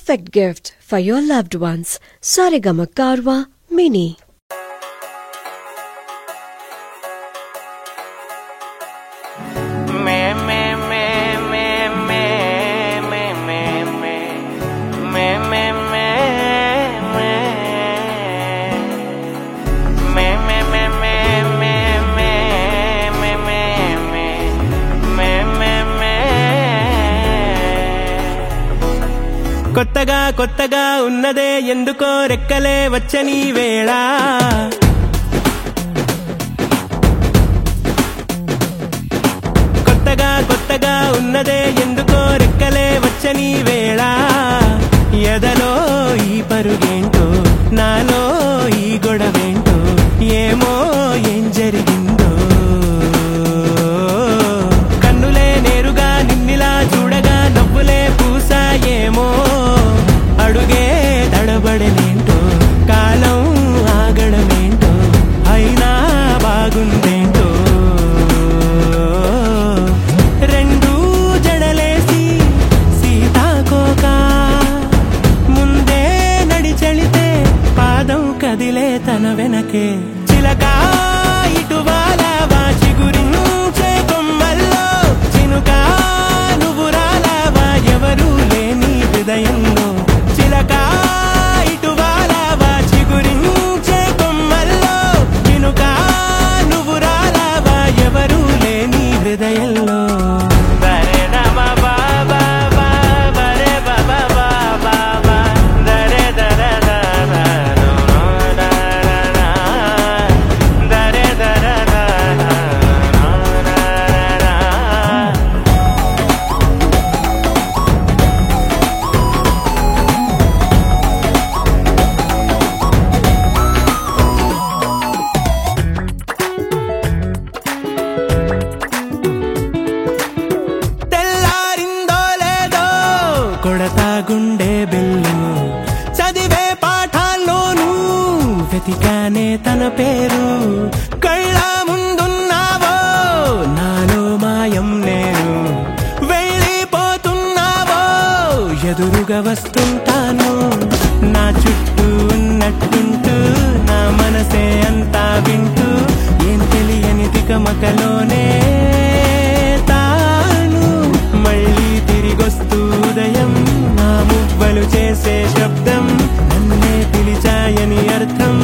perfect gift for your loved ones. Saregama Karwa Mini. కొత్తగా కొత్తగా ఉన్నదే ఎందుకో రెక్కలే వచ్చని వేళ కొత్తగా కొత్తగా ఉన్నదే ఎందుకో రెక్కలే వచ్చని వేళ ఎదలో ఈ పరుగేంటో నాలో ఈ గొడవేంటో ఏమో ఏం జరిగిందో కన్నులే నేరుగా నిన్నిలా చూడగా నవ్వులే పూసాయేమో అడుగే తడబడనేంటో కాలం ఆగడమేంటో అయినా బాగుందేంటో రెండు జడలేసి సీతాకోక ముందే నడిచెళితే పాదం కదిలే తన వెనకే చిలక ఇటువాలవా చిగురించే కొమ్మల్లో చినుక నువ్వు రాలవా ఎవరూ లేని హృదయంలో చిలక ఇటువాలవా చిగురించే కొమ్మల్లో చినుక నువ్వు రాలవా ఎవరూ లేని హృదయంలో కొడతా గుండె బెల్లు చదివే పాఠాల్లోనూ వెతికానే తన పేరు కళ్ళ ముందున్నావో నాలో మాయం నేను వెళ్ళిపోతున్నావో ఎదురుగా వస్తుంటాను నా చుట్టూ ఉన్నట్టుంటూ నా మనసే అంతా వింటూ ఏం తెలియని తికమకలోనే తాను మళ్ళీ తిరిగొస్తూ ఉదయం నా మువ్వలు చేసే శబ్దం నన్నే పిలిచాయని అర్థం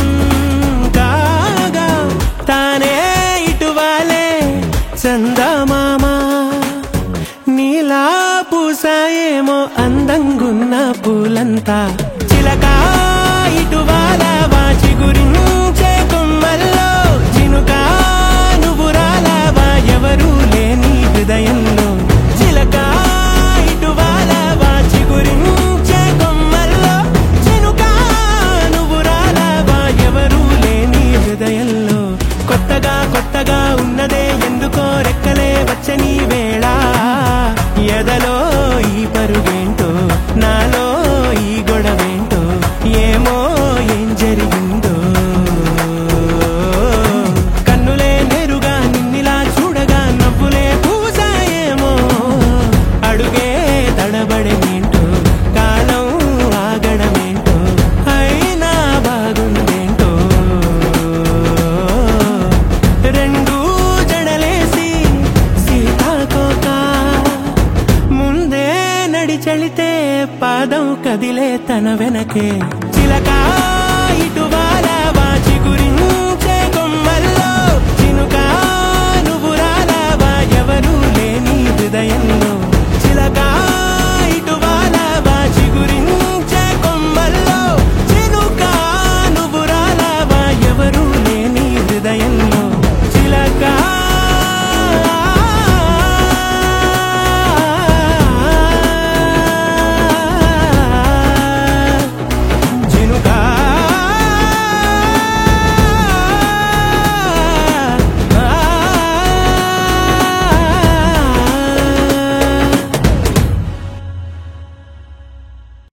కాగా తానే ఇటువాలే చందమామ నీలా పూసాయేమో అందంగున్న పూలంతా చిలక ఇటువాలవా చిగురించే కొమ్మల్లో చినుక నువ్వు రాలవా ఎవరూ లేని హృదయంలో చిలక ఇటువాలవా చిగురించే కొమ్మల్లో చినుక నువ్వు రాలవా ఎవరూ లేని హృదయంలో కొత్తగా కొత్తగా ఉన్నదే ఎందుకో రెక్కలే వచ్చని వేళ ఎదలో ఈ పరుగేంటో నాలో ఈ గొడవేంటో ఏమో ఏం జరిగిందో కన్నులే నేరుగా నిన్నిలా చూడగా నవ్వులే పూసాయేమో అడుగే తడబడేంటో కాలం ఆగడమేంటో అయినా బాగుందేంటో రెండు జడలేసి సీతాకోక ముందే నడిచెళితే పాదం కదిలే తన వెనకే చిలక